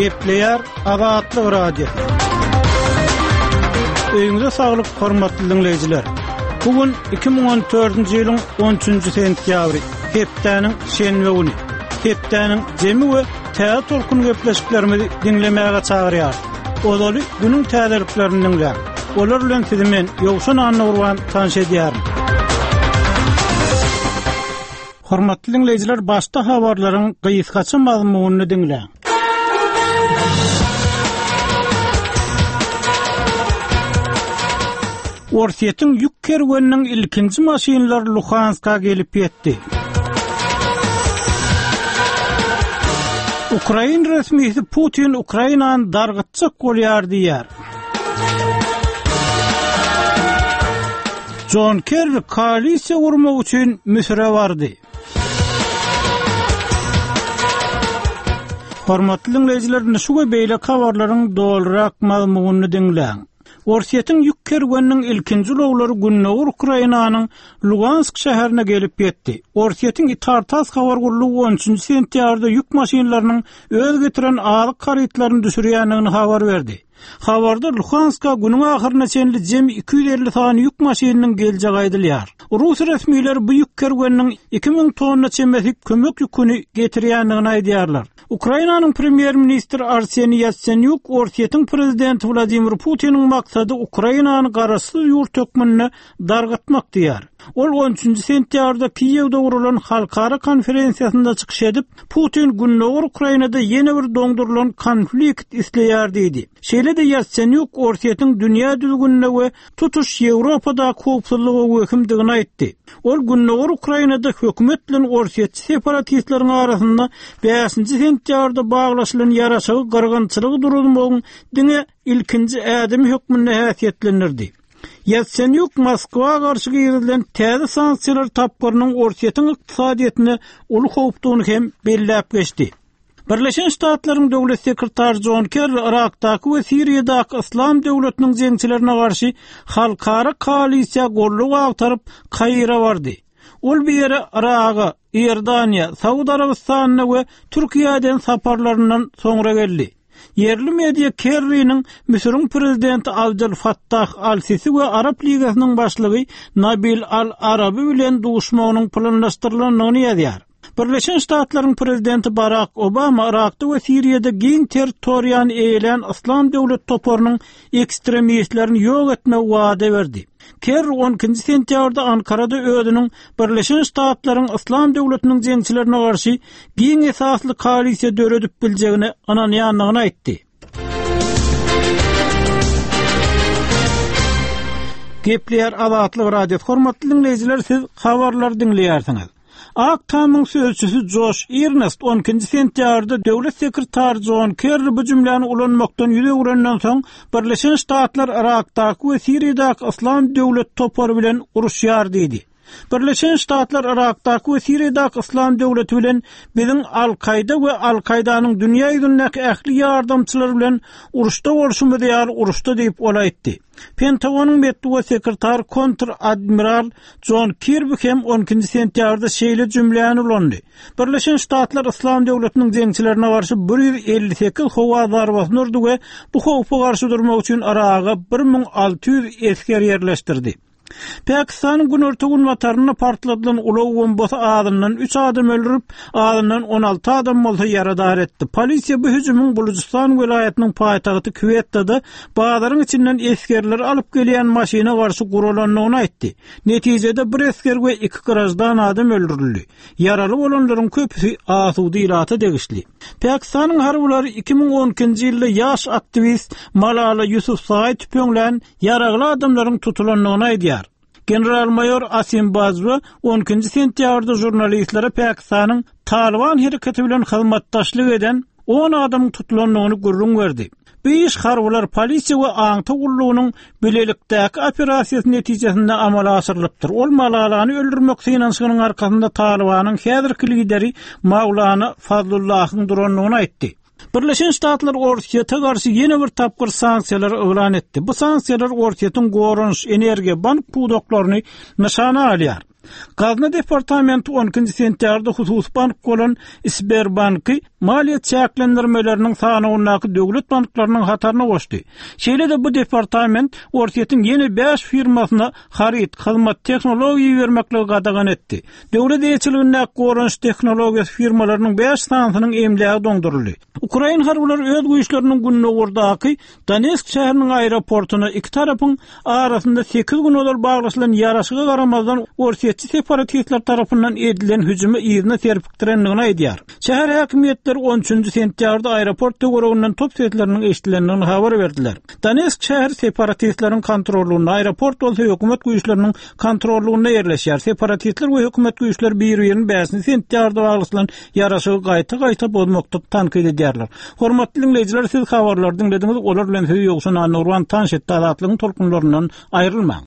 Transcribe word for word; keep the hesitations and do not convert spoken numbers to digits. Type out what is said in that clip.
Gepleyer Azatlyk Radio. Öýüňize saglyk, hormatly dinleýijiler. Bugün iki bin on dördünji ýylyň on üçünji sentýabry, hepdeniň şenbe güni. Hepdeniň jemi we täze tolkun gepleşiklerimizi dinlemäge çagyrýar. Olaly günüň täzeliklerini dinleýär. Olar bilen sizi men Ýowşan Annurwan tanış edýär. Hormatly dinleýijiler, başda habarlaryň gysgaça mazmunyny dinleýär. Orsiýetiň ýük kerweniniň ilkinji maşinalary Luhanska gelip ýetdi. Ukraina resmisi Putin Ukrainany dargytjak bolýar diýär. John Kerry koalisiýa gurmak üçin müsre bardy. Hormatly dinleýijiler, şuga beýle habarlaryň dolrak mazmunyny dinleýän. Orsiýetiň ýük kerweniniň ilkinji ulagary Günnäwür Ukrainanyň Lugansk şäherine gelip ýetdi. Orsiýetiň Tartas habar gurulugy on üçünji sentýarda ýük maşinalarynyň öz getiren alyk karytlaryny düşürýändigini habar berdi. Habarda Luhanska günüň ahyryna çenli jemi iki yüz elli sany ýük maşinanyň geljegi aýdylýar. Rus resmiýetleri bu ýük kerweniniň iki ming tonna çemesik kömek ýüküni getirýändigini aýdýarlar. Ukrainanyň premier ministri Arseniy Yatsenyuk Orsiýetiň prezidenti Vladimir Putiniň maksady Ukrainany garaşsyz ýurt tökmenine dargatmak diýär. Ol on üçünji sentýarda Kiýewde gurulan halkara konferensiýasynda çykyş edip, Putin Günnäwür Ukrainada ýene bir doňdurulan konflikt isleýär diýdi. Şeýle de Yatsenyuk Orsiýetiň dünýä düzgünlügi we tutuş Ýewropada howpsuzlygy hökümdigini aýtdy. Ol Günnäwür Ukrainada hökümet bilen Orsiýetçi separatistleriň arasynda beşinji sentýarda baglaşylan ýaraşagy gyrgynçylygy durulmagyň diňe ilkinji ädemi hökmüne häsiýetlenirdi. Yatsenyuk Moskwa garşy girilen täze sanksiýalar tapgyrynyň Orsiýetiň ykdysadyetine uly howpdugyny hem belläp geçdi. Birleşen Ştatlaryň döwlet sekretary John Kerry Irakdaky we Siriýadaky islam döwletiniň jeňçilerine garşy halkara koalisiýa gorlugy agtaryp Kaira bardy. Ol bir ýere Iraga, Erdaniýa, Saudy Arabistanyna we Türkiýeden saparlaryndan soňra geldi. Yerli media Kerry'nin Mısır'ın prezidenti Abdel Fattah al-Sisi ve Arap Ligasynyň başlygy Nabil al-Arabi bilen duşmagynyň planlaşdyrylandygyny ýazýar. Birleşen Ştatlaryň prezidenti Barack Obama Irakda we Siriýada giň territoriýany eýelen islam döwlet toparynyň ekstremistlerini ýok etme wada berdi. Kerry on ikinji sentýarda Ankarada özüniň Birleşen Ştatlaryň islam döwletiniň jeňçilerine garşy giň esasly koalisiýa döredip biljegini ananýanlygyny aýtdy. Gepleyer Azatlyk Radio. Hormatly dinleýijiler, siz habarlar dinleýärsiňiz. Aktamyň sözçüsü Josh Earnest on ikinji sentýarda döwlet sekretary John Kerry bu jümläni ulanmakdan ýüze gurenden soň Birleşen Ştatlar Irakdaky we Siriýadaky islam döwlet topary bilen uruşýar diýdi. Birleşen Ştatlar Irakdaky we Siriýadaky islam döwleti bilen biziň Al-Qaida we Al-Qaidanyň dünýä ýüzündäki ähli ýardamçylary bilen uruşda bolşumy diýär, uruşda diýip olaýtdy. Pentagonyň metduwa sekretary kontr-admiral John Kirby hem on ikinji sentýarda şeýle jümläni ulandy. Birleşen Ştatlar islam döwletiniň jeňçilerine garşy bir yüz elli sekiz howa zarbasyny urdy we bu howpa garşy durmak üçin Iraga bir ming alty yüz esker ýerleşdirdi. Pakistanyň Günortagun wataryna partladylan ulaw bombasy adamdan üç adam öldürüp, adamdan on alty adam bolsa ýaradar etdi. Polisiýa bu hüjümyň Bulujistan welaýatynyň paýtagty Küwetde bazaryň içinden eskerler alyp gelýän maşina garşy gurulanyny aýtdy. Netijede bir esker we iki garajdan adam öldürildi. Yaraly bolanlaryň köpüsi asudy ilata degişli. Pakistanyň harbulary iki ming on ikinji ýylda ýaş aktivist Malala Yousafzai tüpeňlen yaraly adamlaryň tutulanyny aýdýar. General-mayor Asim Bazwa on ikinji sentýarda jurnalistlere Pakistanyň Taliban hereketi bilen hyzmatdaşlyk eden on adam tutulanyny gurrun berdi. Beş harbular polisiýa we aňta gullugynyň bilelikdäki operasiýasy netijesinde amala asyrylypdyr. Ol Malalany öldürmek synanşygynyň arkasynda Talibanyň häzirki lideri Mawlana Fazlullahyň duranlygyny aýtdy. Birleşen Ştatlar Orsiýeta garşy ýene bir tapgyr sanksiýalar öwran etdi. Bu sanksiýalar Orsiýetyň gorunç, energiýa, bank pudoklaryny nişana alýar. Gazna departamenti on ikinji sentýarda husus bank bolan Sberbanky maliýet çäklendirmeleriniň sanawynaky döwlet banklarynyň hatarına goşdy. Şeýle de bu departament Orsiýetiň ýeni beş firmasyna haryt, hyzmat, tehnologiýa bermekle gadagan etdi. Döwlet eýçiliginde goranç tehnologiýa firmalarynyň beş sanatynyň emlägi doňduruldy. Ukraina harwlary öz güýçlerini günne urdaky Donetsk şäheriniň aeroportuna iki tarapyň arasynda sekiz gün olar baglaşylan ýaraşyga garamazdan Orsiýetçi separatistler tarapyndan edilen hüjümi ýerine serpikdirenligini aýdýar. Şäher häkimetleri on üçinji sentýarda aeroport töwereginden top sesleriniň eşitilenligini habar berdiler. Donetsk şäher separatistleriň kontrolünde aeroport bolsa hökümet güýçleriniň kontrolünde ýerleşýär. Separatistler we hökümet güýçleri bir-biriniň beşinji sentýarda baglaşylan ýaraşygy gaýta-gaýta bozmakda tankyd edýärler. Hormatly dinleýijiler, siz habarlary dinlediňiz, olar bilen söz ýoksuny Nurwan Tanşet azatlygyň tolkunlaryndan aýrylmaň.